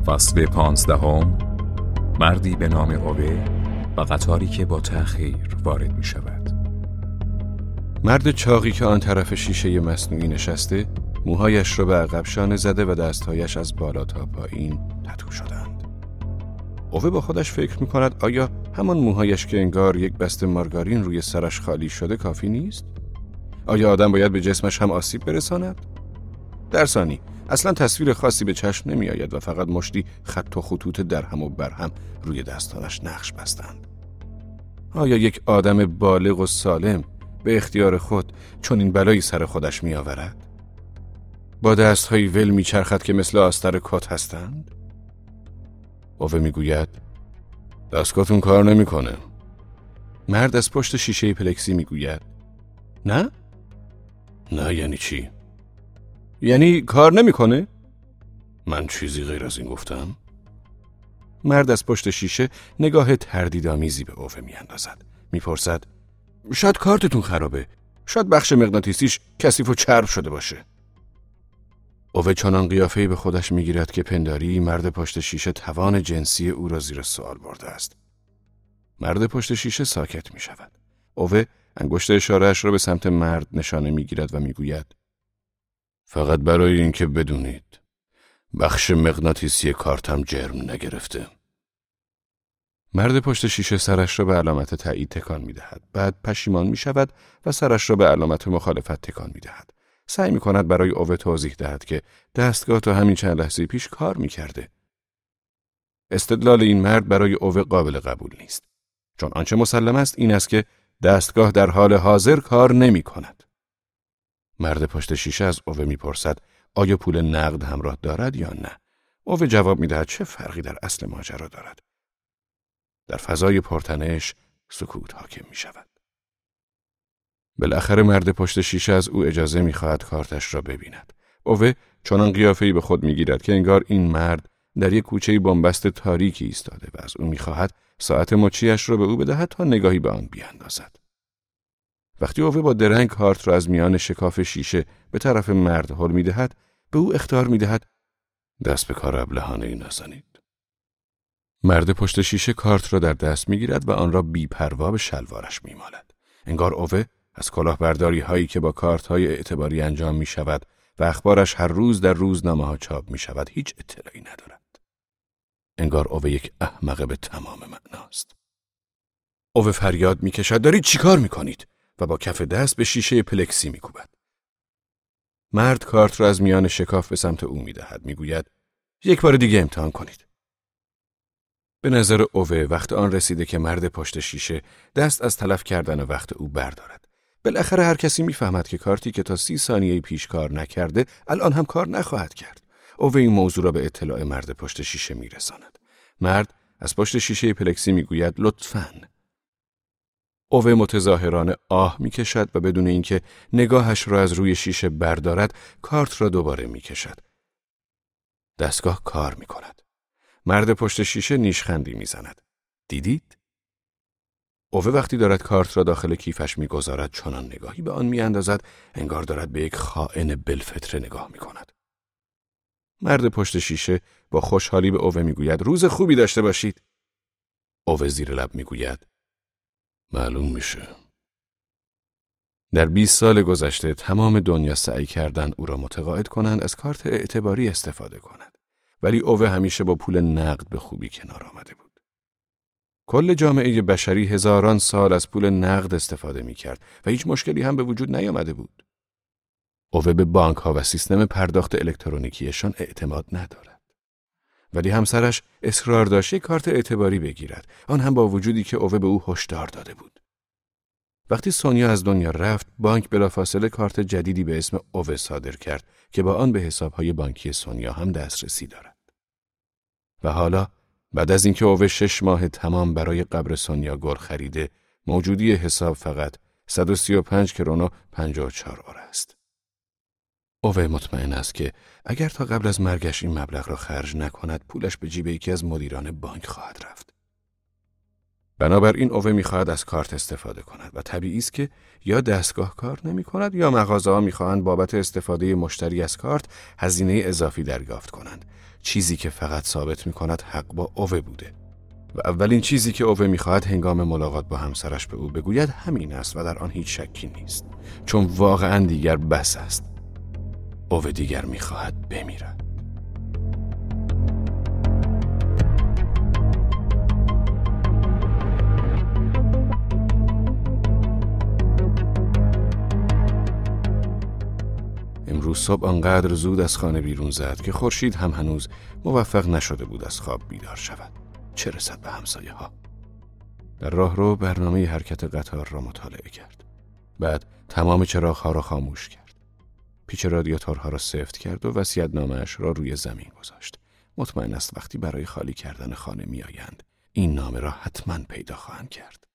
فصل 15. مردی به نام اوه و قطاری که با تأخیر وارد می شود. مرد چاقی که آن طرف شیشه مصنوعی نشسته، موهایش را به عقب شانه زده و دستهایش از بالا تا پایین تتو شدند. اوه با خودش فکر می کند آیا همان موهایش که انگار یک بسته مارگارین روی سرش خالی شده کافی نیست؟ آیا آدم باید به جسمش هم آسیب برساند؟ در ثانی اصلا تصویر خاصی به چشم نمی آید و فقط مشتی خط و خطوط درهم و برهم روی دستانش نقش بستند. آیا یک آدم بالغ و سالم به اختیار خود چون این بلایی سر خودش می آورد؟ با دستهایی ول می چرخد که مثل آستر کت هستند؟ اوه می گوید دستگاهتون کار نمی کنه. مرد از پشت شیشه پلکسی می گوید نه؟ نه یعنی چی؟ یعنی کار نمیکنه؟ من چیزی غیر از این گفتم؟ مرد از پشت شیشه نگاه تردیدآمیزی به اوه میاندازد. میپرسد شاید کارتتون خرابه. شاید بخش مغناطیسیش کثیف و چرب شده باشه. اوه چنان قیافه‌ای به خودش میگیرد که پنداری مرد پشت شیشه توان جنسی او را زیر سوال برده است. مرد پشت شیشه ساکت میشود. اوه انگشت اشاره‌اش را به سمت مرد نشانه میگیرد و میگوید فقط برای اینکه بدونید بخش مغناطیسی کارتم جرم نگرفته. مرد پشت شیشه سرش را به علامت تایید تکان می‌دهد. بعد پشیمان می‌شود و سرش را به علامت مخالفت تکان می‌دهد. سعی می‌کند برای اوه توضیح دهد که دستگاه تا همین چند لحظه پیش کار می‌کرده. استدلال این مرد برای اوه قابل قبول نیست. چون آنچه مسلم است این است که دستگاه در حال حاضر کار نمی‌کند. مرد پشت شیشه از اوه میپرسد آیا پول نقد همراه دارد یا نه؟ اوه جواب میدهد چه فرقی در اصل ماجرا دارد. در فضای پرتنش سکوت حاکم میشود. بالاخره مرد پشت شیشه از او اجازه میخواهد کارتش را ببیند. اوه چنان قیافه‌ای به خود میگیرد که انگار این مرد در یک کوچه بنبست تاریکی ایستاده و از او میخواهد ساعت مچیش را به او بدهد تا نگاهی به آن بیاندازد. وقتی اوه با درنگ کارت را از میان شکاف شیشه به طرف مرد هل می‌دهد، به او اخطار می‌دهد دست به کار ابلهانه‌ای نزنید. مرد پشت شیشه کارت را در دست می‌گیرد و آن را بی‌پروا به شلوارش می‌مالد. انگار اوه از کلاهبرداری‌هایی که با کارت‌های اعتباری انجام می‌شود و اخبارش هر روز در روزنامه‌ها چاپ می‌شود هیچ اطلاعی ندارد. انگار اوه یک احمق به تمام معناست. اوه فریاد می‌کشد دارید چیکار می‌کنید؟ و با کف دست به شیشه پلکسی می‌کوبد. مرد کارت را از میان شکاف به سمت او می‌دهد. می‌گوید یک بار دیگه امتحان کنید. به نظر اوه وقت آن رسیده که مرد پشت شیشه دست از تلف کردن وقت او بردارد. بالاخره هر کسی می‌فهمد که کارتی که تا 30 ثانیه پیش کار نکرده الان هم کار نخواهد کرد. اوه این موضوع را به اطلاع مرد پشت شیشه می‌رساند. مرد از پشت شیشه پلکسی می‌گوید لطفاً. اوه متظاهرانه آه می‌کشد و بدون اینکه نگاهش را از روی شیشه بردارد کارت را دوباره می‌کشد. دستگاه کار می‌کند. مرد پشت شیشه نیشخندی می‌زند. دیدید؟ اوه وقتی دارد کارت را داخل کیفش می‌گذارد چنان نگاهی به آن می‌اندازد انگار دارد به یک خائن بالفطره نگاه می‌کند. مرد پشت شیشه با خوشحالی به اوه می‌گوید روز خوبی داشته باشید. اوه زیر لب می‌گوید معلوم میشه. در 20 سال گذشته تمام دنیا سعی کردن او را متقاعد کنند از کارت اعتباری استفاده کند. ولی اوه همیشه با پول نقد به خوبی کنار آمده بود. کل جامعه بشری هزاران سال از پول نقد استفاده میکرد و هیچ مشکلی هم به وجود نیامده بود. اوه به بانک ها و سیستم پرداخت الکترونیکیشان اعتماد ندارد. ولی همسرش اصرار داشت یک کارت اعتباری بگیرد، آن هم با وجودی که اوه به او هشدار داده بود. وقتی سونیا از دنیا رفت، بانک بلافاصله کارت جدیدی به اسم اوه صادر کرد که با آن به حساب‌های بانکی سونیا هم دسترسی دارد. و حالا بعد از اینکه اوه 6 ماه تمام برای قبر سونیا گل خریده، موجودی حساب فقط 135 کرون و 54 آره است. اوه مطمئن است که اگر تا قبل از مرگش این مبلغ را خرج نکند، پولش به جیب یکی از مدیران بانک خواهد رفت. بنابراین اوه میخواهد از کارت استفاده کند و طبیعی است که یا دستگاه کار نمی کند یا مغازه‌ها میخواهند بابت استفاده مشتری از کارت هزینه اضافی دریافت کنند، چیزی که فقط ثابت میکند حق با اوه بوده. و اولین چیزی که اوه میخواهد هنگام ملاقات با همسرش به او بگوید همین است و در آن هیچ شکی نیست، چون واقعا دیگر بس است. اوه دیگر میخواهد بمیرد. امروز صبح آنقدر زود از خانه بیرون زد که خورشید هم هنوز موفق نشده بود از خواب بیدار شود، چه رسد به همسایه ها. در راهرو برنامه حرکت قطار را مطالعه کرد. بعد تمام چراغ‌ها را خاموش کرد. پیچ رادیاتورها را سفت کرد و وصیت‌نامه‌اش را روی زمین گذاشت. مطمئن است وقتی برای خالی کردن خانه می‌آیند، این نامه را حتماً پیدا خواهند کرد.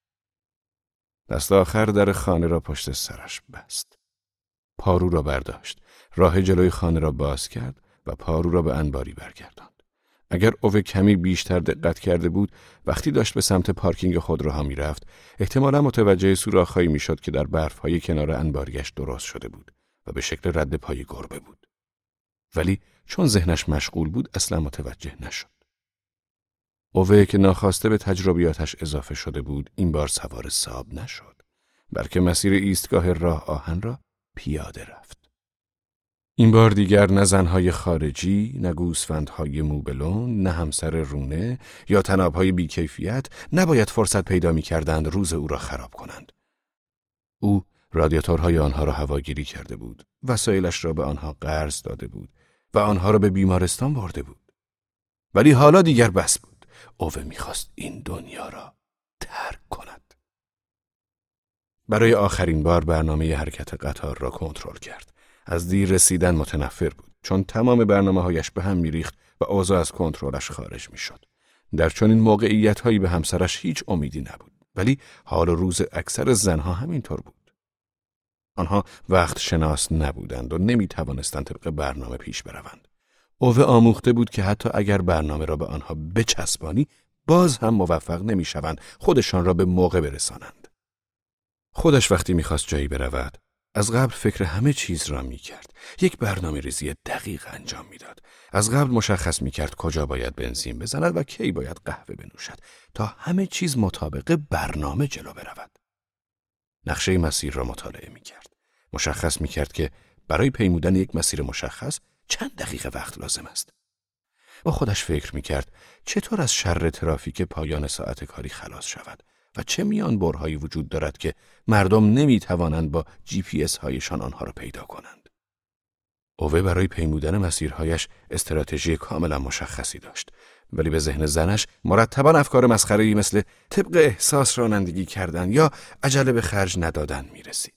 دست آخر در خانه را پشت سرش بست. پارو را برداشت، راه جلوی خانه را باز کرد و پارو را به انباری برگرداند. اگر اوه کمی بیشتر دقت کرده بود، وقتی داشت به سمت پارکینگ خودروها میرفت، احتمالاً متوجه سوراخ‌هایی میشد که در برف‌های کنار انباریش درست شده بود و به شکل رد پای گربه بود. ولی چون ذهنش مشغول بود، اصلا متوجه نشد. اوه که ناخواسته به تجربیاتش اضافه شده بود، این بار سوار ساب نشد، بلکه مسیر ایستگاه راه آهن را پیاده رفت. این بار دیگر نه زنهای خارجی، نه گوسفندهای موبلون، نه همسر رونه یا طنابهای بیکیفیت نباید فرصت پیدا می‌کردند روز او را خراب کنند. او رادیاتورهای آنها را هواگیری کرده بود، وسایلش را به آنها قرض داده بود و آنها را به بیمارستان برده بود. ولی حالا دیگر بس بود. اوه می‌خواست این دنیا را ترک کند. برای آخرین بار برنامه حرکت قطار را کنترل کرد. از دیر رسیدن متنفر بود، چون تمام برنامه‌هایش به هم می‌ریخت و اوضاع از کنترلش خارج می‌شد. در چنین موقعیت‌هایی به همسرش هیچ امیدی نبود، ولی حال و روز اکثر زنها همینطور بود. آنها وقت شناس نبودند و نمی‌توانستند طبق برنامه پیش بروند. اوه آموخته بود که حتی اگر برنامه را به آنها بچسبانی، باز هم موفق نمی‌شوند خودشان را به موقع برسانند. خودش وقتی می‌خواست جایی برود، از قبل فکر همه چیز را می‌کرد. یک برنامه ریزی دقیق انجام می‌داد. از قبل مشخص می‌کرد کجا باید بنزین بزند و کی باید قهوه بنوشد تا همه چیز مطابق برنامه جلو برود. نقشه مسیر را مطالعه می‌کرد. مشخص می‌کرد که برای پیمودن یک مسیر مشخص چند دقیقه وقت لازم است. با خودش فکر می‌کرد چطور از شر ترافیک پایان ساعت کاری خلاص شود و چه میان برهایی وجود دارد که مردم نمی‌توانند با GPS هایشان آنها را پیدا کنند. اوه برای پیمودن مسیرهایش استراتژی کاملا مشخصی داشت، ولی به ذهن زنش مرتباً افکار مسخره‌ای مثل طبق احساس رانندگی کردن یا عجله به خرج ندادن می‌رسید.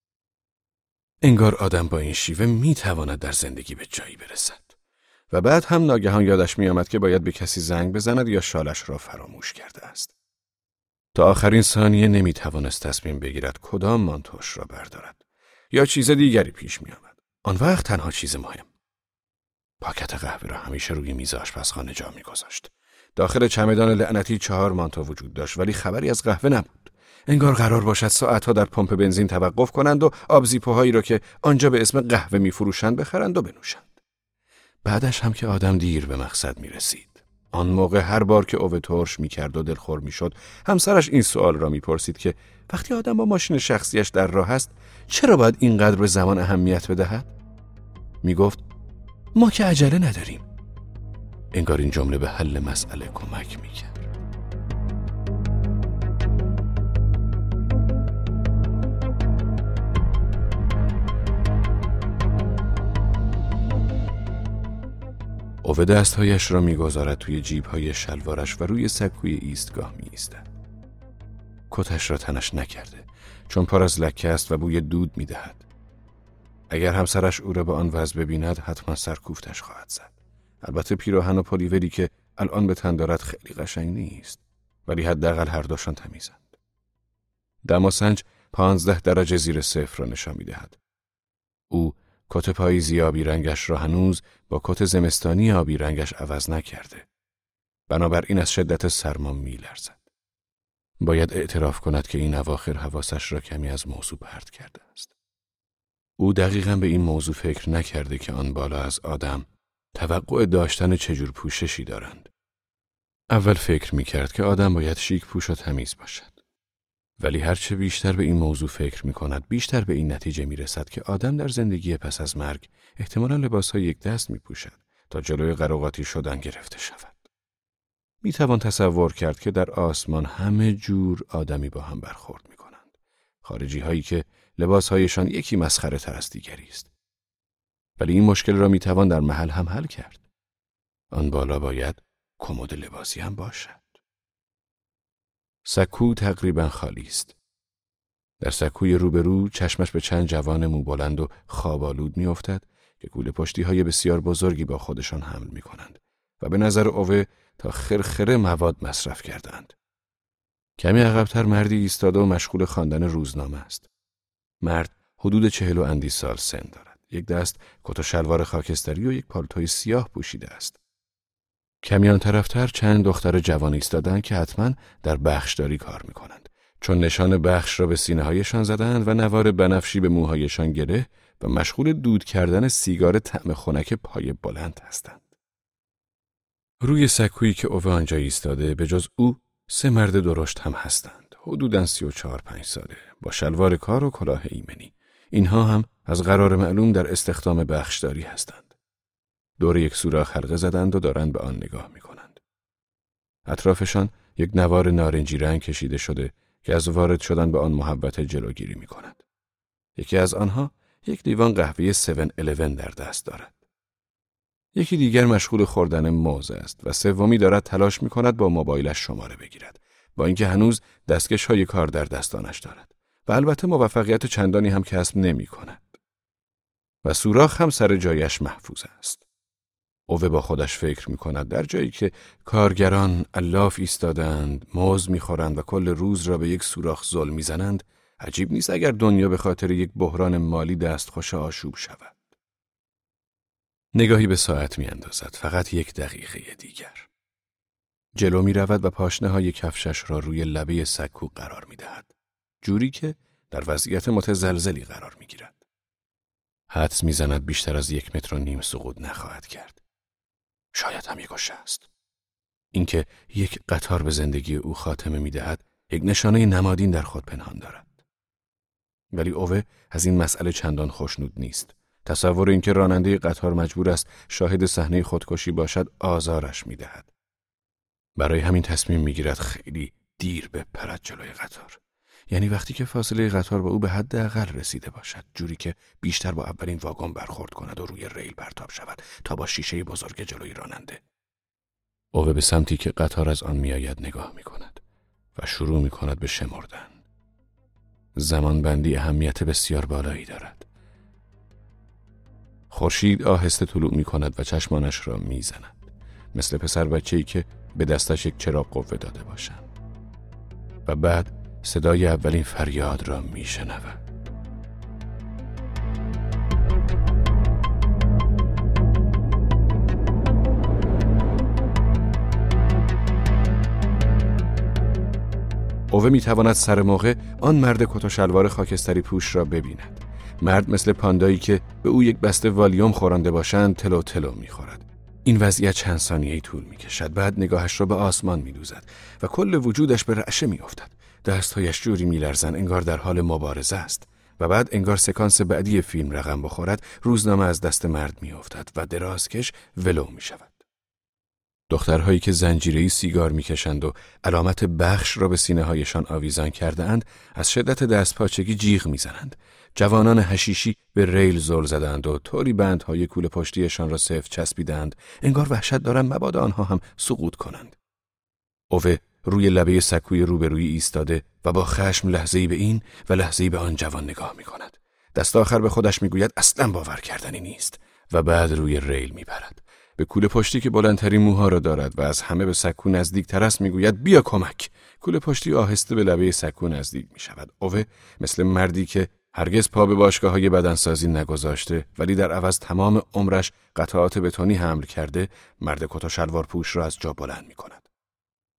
انگار آدم با این شیوه می‌تواند در زندگی به جایی برسد. و بعد هم ناگهان یادش می‌آمد که باید به کسی زنگ بزند یا شالش را فراموش کرده است. تا آخرین ثانیه نمی‌توانست تصمیم بگیرد کدام مانتوش را بردارد یا چیز دیگری پیش می‌آمد. آن وقت تنها چیز مهم، پاکت قهوه را همیشه روی میز آشپزخانه جا می‌گذاشت. داخل چمدان لعنتی 4 مانتو وجود داشت، ولی خبری از قهوه نبود. انگار قرار باشد ساعتها در پمپ بنزین توقف کنند و آبزیپوهایی را که آنجا به اسم قهوه می‌فروشند بخرند و بنوشند. بعدش هم که آدم دیر به مقصد می‌رسید. آن موقع هر بار که اوه ترش می‌کرد و دلخور می‌شد، همسرش این سوال را می‌پرسید که وقتی آدم با ماشین شخصیش در راه است، چرا باید اینقدر به زمان اهمیت بدهد؟ می‌گفت ما که عجله نداریم. انگار این جمله به حل مسئله کمک می‌کرد. اوه دستهایش را می‌گذارد توی جیب‌های شلوارش و روی سکوی ایستگاه می‌ایستد. کتش را تنش نکرده، چون پر از لکه است و بوی دود می‌دهد. اگر همسرش او را به آن وضع ببیند، حتما سرکوفتش خواهد زد. البته پیراهن و پلیوری که الان به تن دارد خیلی قشنگ نیست، ولی حداقل هر دوشان تمیزند. دماسنج 15 درجه زیر صفر را نشان می‌دهد. او کت پاییزی آبی رنگش را هنوز با کت زمستانی آبی رنگش عوض نکرده. بنابراین از شدت سرما می‌لرزد. باید اعتراف کند که این اواخر حواسش را کمی از موضوع پرت کرده است. او دقیقاً به این موضوع فکر نکرده که آن بالا از آدم توقع داشتن چجور پوششی دارند. اول فکر می‌کرد که آدم باید شیک پوش و تمیز باشد. ولی هرچه بیشتر به این موضوع فکر می‌کند، بیشتر به این نتیجه می‌رسد که آدم در زندگی پس از مرگ احتمالاً لباس‌های یک دست می‌پوشد تا جلوی قراقاتی شدن گرفته شود. می‌توان تصور کرد که در آسمان همه جور آدمی با هم برخورد می‌کنند. خارجی‌هایی که لباس‌هایشان یکی مسخره‌تر از دیگری است. ولی این مشکل را می‌توان در محل هم حل کرد. آن بالا باید کمد لباسی هم باشد. سکو تقریباً خالی است. در سکوی روبرو چشمش به چند جوان موبلند و خواب‌آلود می‌افتد که کوله پشتی‌های بسیار بزرگی با خودشان حمل می‌کنند و به نظر اوه تا خرخره مواد مصرف کردند. کمی عقب‌تر مردی ایستاده و مشغول خواندن روزنامه است. مرد حدود 40 و اندی سال سن دارد. یک دست کت و شلوار خاکستری و یک پالتوی سیاه پوشیده است. کمی آن طرفتر چند دختر جوان ایستادند که حتما در بخشداری کار می‌کنند، چون نشان بخش را به سینه‌هایشان زدند و نوار بنفشی به موهایشان گره و مشغول دود کردن سیگار طعم خنک پای بلند هستند. روی سکویی که اوه آنجا ایستاده به جز او 3 مرد درشت هم هستند، حدوداً 34-5 ساله، با شلوار کار و کلاه ایمنی. اینها هم از قرار معلوم در استخدام بخشداری هستند. دور یک سوراخ حلقه زدند و دارند به آن نگاه می‌کنند. اطرافشان یک نوار نارنجی رنگ کشیده شده که از وارد شدن به آن محوطه جلوگیری می‌کند. یکی از آنها یک لیوان قهوه 7-11 در دست دارد. یکی دیگر مشغول خوردن موز است و سومی دارد تلاش می‌کند با موبایلش شماره بگیرد، با اینکه هنوز دستکش‌های کار در دستانش دارد و البته موفقیت چندانی هم کسب نمی‌کند. و سوراخ هم سر جایش محفوظ است. اوه با خودش فکر می‌کند در جایی که کارگران الاف ایستادند، موز می‌خورند و کل روز را به یک سوراخ زل می‌زنند، عجیب نیست اگر دنیا به خاطر یک بحران مالی دستخوش آشوب شود. نگاهی به ساعت می‌اندازد، فقط 1 دقیقه دیگر. جلو می‌رود و پاشنه‌های کفشش را روی لبه سکو قرار می‌دهد، جوری که در وضعیت متزلزلی قرار می‌گیرد. حدس می‌زند بیشتر از 1.5 متر سقوط نخواهد کرد. شاید هم 1.60. اینکه یک قطار به زندگی او خاتمه می‌دهد، یک نشانه نمادین در خود پنهان دارد. ولی اوه از این مسئله چندان خوشنود نیست. تصور اینکه راننده قطار مجبور است شاهد صحنه خودکشی باشد آزارش می‌دهد. برای همین تصمیم می‌گیرد خیلی دیر بپرد جلوی قطار. یعنی وقتی که فاصله قطار با او به حداقل رسیده باشد، جوری که بیشتر با اولین واگن برخورد کند و روی ریل پرتاب شود تا با شیشه بزرگ جلوی راننده. اوه به سمتی که قطار از آن میآید نگاه می‌کند و شروع می‌کند به شمردن. زمانبندی اهمیت بسیار بالایی دارد. خورشید آهسته طلوع می‌کند و چشمانش را می‌زند، مثل پسر بچه‌ای که به دستش یک چراغ قوه داده باشند. و بعد صدای اولین فریاد را میشنود. اوه میتواند سر موقع آن مرد کت و شلوار خاکستری پوش را ببیند. مرد مثل پاندایی که به او یک بسته والیوم خورانده باشند تلو تلو میخورد. این وضعیت چند ثانیه‌ای طول میکشد. بعد نگاهش را به آسمان میدوزد و کل وجودش به رعشه میافتد. دستهایش جوری میلرزند انگار در حال مبارزه است. و بعد انگار سکانس بعدی فیلم رقم بخورد، روزنامه از دست مرد میافتد و درازکش ولو میشود. دخترهایی که زنجیره‌ای سیگار میکشند و علامت بخش را به سینه‌هایشان آویزان کرده اند، از شدت دستپاچگی جیغ میزنند. جوانان حشیشی به ریل زل زدند و طوری بندهای کوله پشتیشان را سفت چسبیدند انگار وحشت دارند مبادا آنها هم سقوط کنند. اوه روی لبه سکوی روبرویی ایستاده و با خشم لحظه‌ای به این و لحظه‌ای به آن جوان نگاه می‌کند. دست آخر به خودش می‌گوید اصلاً باور کردنی نیست و بعد روی ریل می‌پرد. به کوله پشتی که بلندترین موها را دارد و از همه به سکو نزدیک‌تر است می‌گوید بیا کمک. کوله پشتی آهسته به لبه سکو نزدیک می‌شود. اوه مثل مردی که هرگز پا به باشگاه‌های بدنسازی نگذاشته ولی در عوض تمام عمرش قطعات بتونی حمل کرده، مرد کت و شلوار پوش را از جا بلند می‌کند.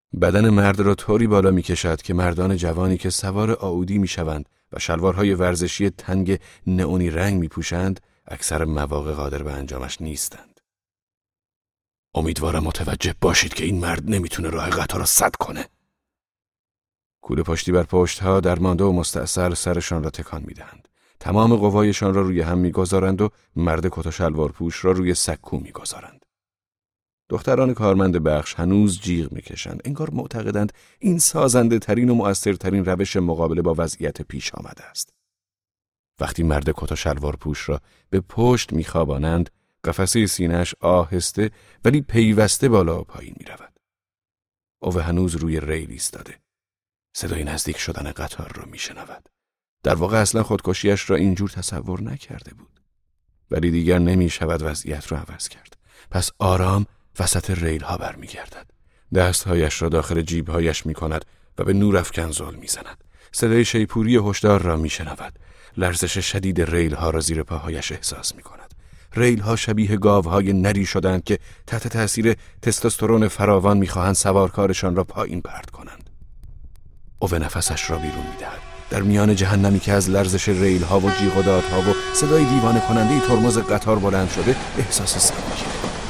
بدن مرد را طوری بالا می کشد که مردان جوانی که سوار آئودی می شوند و شلوارهای ورزشی تنگ نئونی رنگ می پوشند، اکثر مواقع قادر به انجامش نیستند. امیدوارم متوجه باشید که این مرد نمیتونه راه قطار را سد کنه. کوله پشتی بر پشتها درمانده و مستعصل سرشان را تکان می دهند. تمام قوایشان را روی هم می گذارند و مرد کت و شلوار پوش را روی سکو می گذارند. دختران کارمند بخش هنوز جیغ میکشند. انگار معتقدند این سازنده ترین و مؤثرترین روش مقابله با وضعیت پیش آمده است. وقتی مرد کت و شلوار پوش را به پشت میخوابانند، قفسه سینه‌اش آهسته ولی پیوسته بالا و پایین میرود. اوه هنوز روی ریل ایستاده. صدای نزدیک شدن قطار را میشنود. در واقع اصلا خودکشیش را اینجور تصور نکرده بود. ولی دیگر نمیشود وضعیت را عوض کرد. پس آرام وسط ریل ها برمیگردد. دستهایش را داخل جیبهایش می کند و به نورافکن زل می زند. صدای شیپوری هشدار را می شنود. لرزش شدید ریل ها را زیر پاهایش احساس می کند. ریل ها شبیه گاوهای نری شدند که تحت تأثیر تستوسترون فراوان می خواهند سوارکارشان را پایین پرت کنند. اوه نفسش را بیرون می دهد. در میان جهنمی که از لرزش ریل ها و جیغ و دادها و صدای دیوانه کننده ترمز قطار بلند شده احساس سبکی می کند.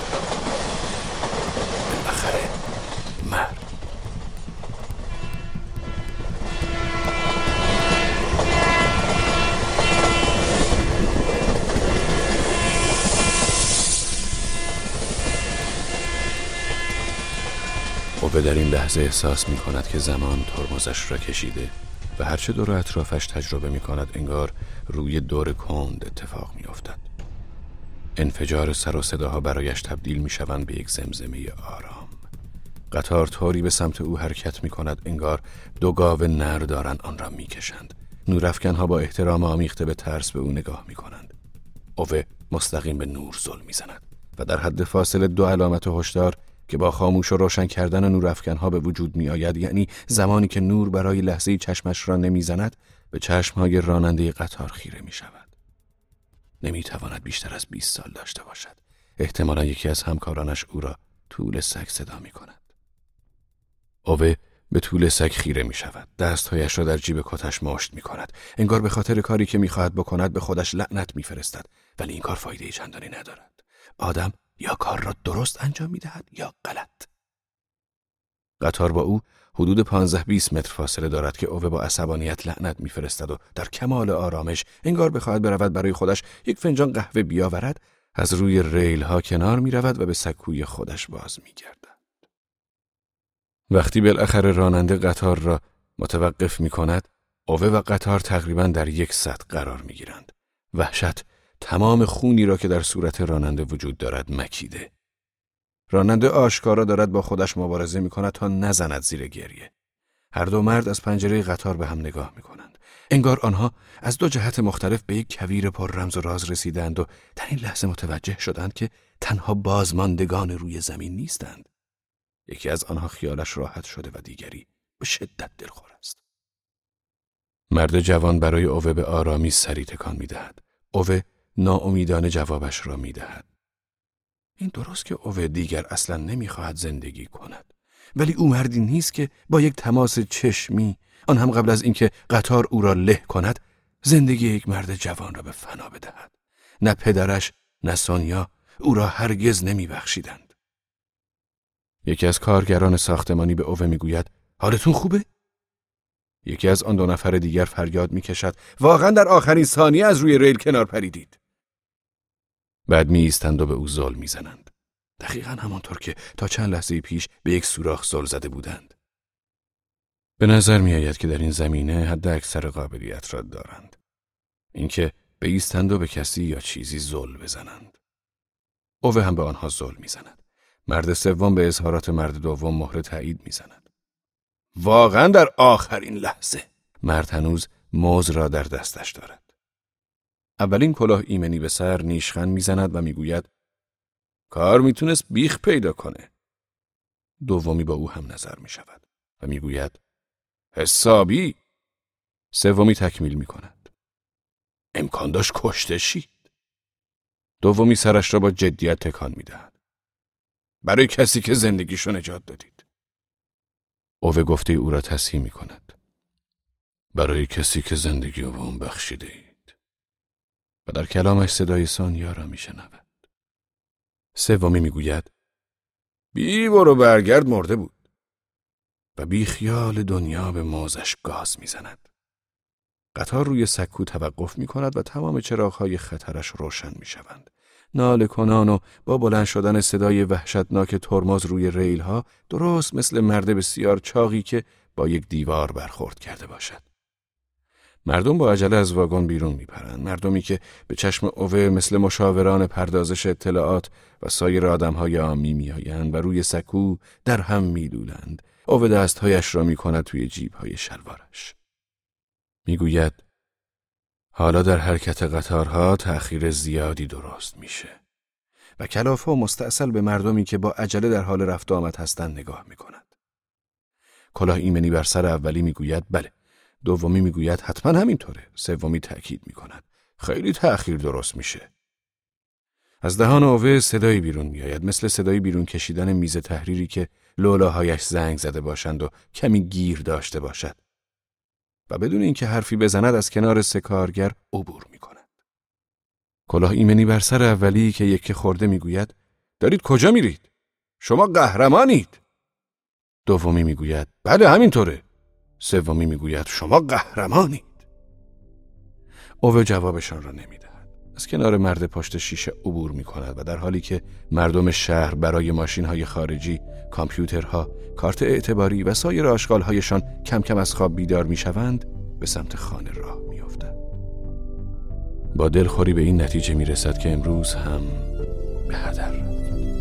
اوه در این لحظه احساس می کند که زمان ترمزش را کشیده و هرچه دور اطرافش تجربه می کند انگار روی دور کند اتفاق می افتد. انفجار سر و صداها برایش تبدیل می شوند به یک زمزمه آرام. قطار طوری به سمت او حرکت می کند انگار دو گاو نر دارند آن را می کشند. نورافکنها با احترام آمیخته به ترس به او نگاه می کنند. اوه مستقیم به نور زل می زند و در حد فاصله دو علامت هشدار که با خاموش و روشن کردن نورافکنها به وجود می آید، یعنی زمانی که نور برای لحظه چشمش را نمی زند، به چشمهای راننده قطار خیره می شود. نمی تواند بیشتر از 20 سال داشته باشد. احتمالا یکی از همکارانش او را طول سگ صدا می کند. اوه به طول سگ خیره می شود. دستهایش را در جیب کتش مشت می کند. انگار به خاطر کاری که می خواهد بکند به خودش لعنت می فرستد. ولی این کار فایده چندانی ندارد. آدم یا کار را درست انجام می دهد یا غلط. قطار با او حدود 15-20 متر فاصله دارد که اوه با عصبانیت لعنت می فرستد و در کمال آرامش انگار بخواهد برود برای خودش یک فنجان قهوه بیاورد، از روی ریل ها کنار می رود و به سکوی خودش باز می گردد. وقتی بالاخره راننده قطار را متوقف می کند، اوه و قطار تقریباً در یک سطح قرار می گیرند. وحشت تمام خونی را که در صورت راننده وجود دارد مکیده. راننده آشکارا دارد با خودش مبارزه می کند تا نزند زیر گریه. هر دو مرد از پنجره قطار به هم نگاه می کنند. انگار آنها از دو جهت مختلف به یک کویر پر رمز و راز رسیدند و در این لحظه متوجه شدند که تنها بازماندگان روی زمین نیستند. یکی از آنها خیالش راحت شده و دیگری به شدت دلخور است. مرد جوان برای اوه به آرامی سری تکان می دهد. اوه ناامیدانه جوابش را می دهد. این درست که اوه دیگر اصلا نمی خواهد زندگی کند. ولی او مردی نیست که با یک تماس چشمی، آن هم قبل از اینکه قطار او را له کند، زندگی یک مرد جوان را به فنا بدهد. نه پدرش نه سونیا او را هرگز نمی بخشیدند. یکی از کارگران ساختمانی به اوه می گوید حالتون خوبه؟ یکی از آن دو نفر دیگر فریاد می کشد واقعا در آخرین ثانیه از روی ریل کنار پریدید. بعد می ایستند و به او زل می زنند. دقیقاً همانطور که تا چند لحظه پیش به یک سوراخ زل زده بودند. به نظر می آید که در این زمینه حد اکثر قابلیت را دارند. اینکه به ایستند و به کسی یا چیزی زل بزنند. اوه هم به آنها زل می زند. مرد سوم به اظهارات مرد دوم مهر تایید می زند. واقعاً در آخرین لحظه. مرد هنوز موز را در دستش دارد. اولین کلاه ایمنی به سر نیشخند میزند و میگوید کار میتونست بیخ پیدا کنه. دومی با او هم نظر میشود و میگوید حسابی. سومی تکمیل میکند امکان داشت کشته شید. دومی سرش را با جدیت تکان میدهد. برای کسی که زندگیشو نجات دادید. اوه گفته او را تصحیح می کند. برای کسی که زندگی رو به اون بخشیده اید. و در کلامش صدای سانیا را می شنود. سومی می گوید بی برو برگرد مرده بود. و بی خیال دنیا به موزش گاز می زند. قطار روی سکو توقف می کند و تمام چراغ‌های خطرش روشن می شوند. ناله کنان و با بلند شدن صدای وحشتناک ترمز روی ریل ها درست مثل مرد بسیار چاقی که با یک دیوار برخورد کرده باشد. مردم با عجله از واگن بیرون میپرند. مردمی که به چشم اوه مثل مشاوران پردازش اطلاعات و سایر آدم‌های عامی میآیند و روی سکو در هم میلولند. اوه دستهایش را میکند توی جیب‌های شلوارش. میگوید حالا در حرکت قطارها تأخیر زیادی درست میشه. و کلافه و مستأصل به مردمی که با عجله در حال رفت و آمد هستند نگاه میکند. کلاه ایمنی بر سر اولی میگوید بله. دومی میگوید حتما همینطوره. سومی تأکید میکند خیلی تأخیر درست میشه. از دهان اوه صدایی بیرون میآید، مثل صدای بیرون کشیدن میز تحریری که لولاهایش زنگ زده باشند و کمی گیر داشته باشد. و بدون اینکه حرفی بزند از کنار سه کارگر عبور میکند. کلاه ایمنی بر سر اولی که یکی خورده میگوید دارید کجا میرید؟ شما قهرمانید. دومی میگوید بله همینطوره. سومی میگوید شما قهرمانید. اوه جوابشان را نمیدهد. از کنار مرد پشت شیشه عبور میکند و در حالی که مردم شهر برای ماشین‌های خارجی، کامپیوترها، کارت اعتباری و سایر آشغال‌هایشان کم کم از خواب بیدار میشوند، به سمت خانه راه میافتد. با دلخوری به این نتیجه میرسد که امروز هم به هدر رفت.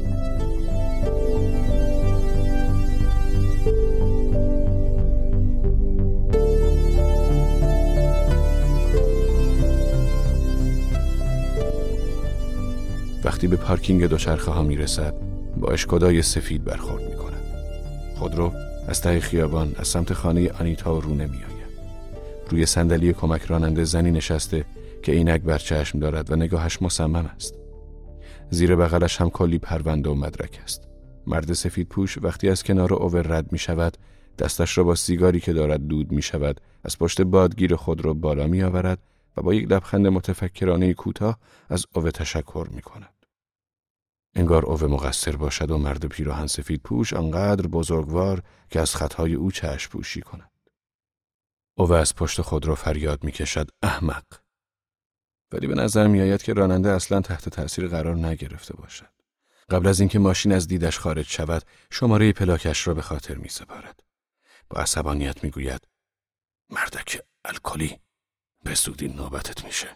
وقتی به پارکینگ دوچرخه ها میرسد با اشکودای سفید برخورد میکند. خودرو از ته خیابان از سمت خانه آنیتا رو نمیآید. روی صندلی کمک راننده زنی نشسته که عینک بر چشم دارد و نگاهش مصمم است. زیر بغلش هم کلی پرونده و مدرک است. مرد سفید پوش وقتی از کنار اوه رد می شود دستش را با سیگاری که دارد دود می شود از پشت بادگیر خودرو بالا می آورد و با یک لبخند متفکرانه کوتاه از اوه تشکر می کند. انگار اوه مقصر باشد و مرد پیراهن سفید پوش آنقدر بزرگوار که از خطای او چشم پوشی کند. اوه از پشت خودرو فریاد می کشد احمق. ولی به نظر می آید که راننده اصلا تحت تأثیر قرار نگرفته باشد. قبل از اینکه ماشین از دیدش خارج شود شماره پلاکش را به خاطر می سپارد. با عصبانیت می گوید مردک الکلی به زودی نوبتت میشه.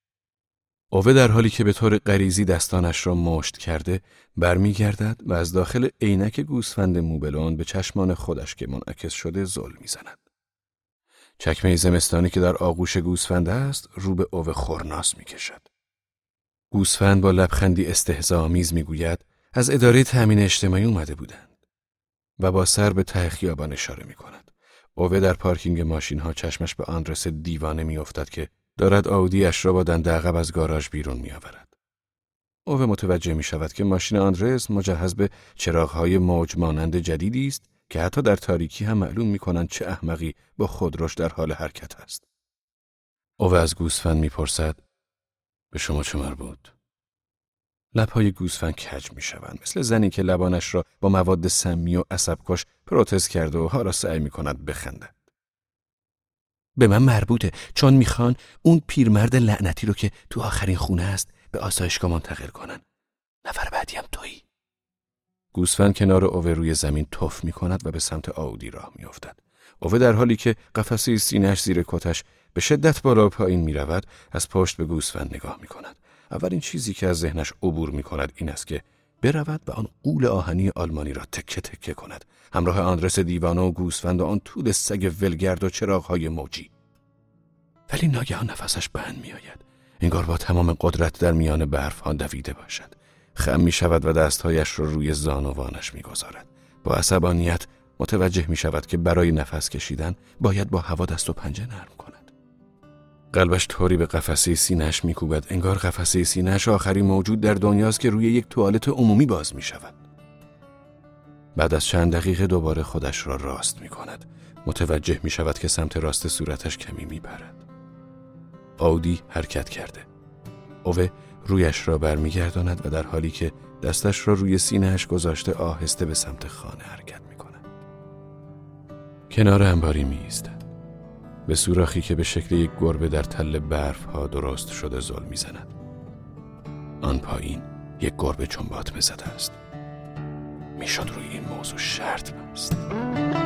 اوه در حالی که به طور غریزی دستانش را مشت کرده برمیگردد و از داخل عینک گوسفند موبلون به چشمان خودش که منعکس شده زل میزند. چکمه زمستانی که در آغوش گوسفند است رو به اوه خورناس میکشد. گوسفند با لبخندی استهزاآمیز میگوید از اداره تامین اجتماعی اومده بودند و با سر به ته خیابان اشاره میکند. اوه در پارکینگ ماشین ها چشمش به آندرس دیوانه میافتد که دارد آودیش را با دنده عقب از گاراژ بیرون میآورد. اوه متوجه می شود که ماشین آندرس مجهز به چراغ‌های موج مانند جدیدی است که حتی در تاریکی هم معلوم می‌کنند چه احمقی با خودروش در حال حرکت است. اوه از گوسفند می‌پرسد به شما چه مربوط؟ لب‌های گوسفند کج می‌شوند مثل زنی که لبانش را با مواد سمی و عصب‌کش پروتز کرده و حالا سعی می‌کند بخندد. به من مربوطه چون میخوان اون پیرمرد لعنتی رو که تو آخرین خونه است به آسایشگاه منتقل کنن. نفر بعدی هم تویی. گوسفند کنار اوه روی زمین تف میکند و به سمت آودی راه میافتد. اوه در حالی که قفسه سینه‌اش زیر کتش به شدت بالا و پایین میرود از پشت به گوسفند نگاه میکند. اولین چیزی که از ذهنش عبور میکند این است که برود و آن غول آهنی آلمانی را تکه تکه کند همراه آندرس دیوانه و گوسفند و آن طول سگ ولگرد و چراغ‌های موجی. ولی ناگهان نفسش بند میآید. انگار با تمام قدرت در میان برف‌ها دویده باشد. خم میشود و دستهایش را روی زانوانش میگذارد. با عصبانیت متوجه میشود که برای نفس کشیدن باید با هوا دست و پنجه نرم کند. قلبش طوری به قفسه سینه‌اش میکوبد انگار قفسه سینه‌اش آخرین موجود در دنیاست که روی یک توالت عمومی باز میشود. بعد از چند دقیقه دوباره خودش را راست می کند. متوجه می شود که سمت راست صورتش کمی می پرد. آودی حرکت کرده. اوه رویش را برمیگرداند و در حالی که دستش را روی سینه‌اش گذاشته آهسته به سمت خانه حرکت می کند. کنار انباری می ایستد. به سوراخی که به شکل یک گربه در تله برف ها درست شده زل می زند. آن پایین یک گربه چنباتمه زده است. میشد روی این موضوع شرط بست.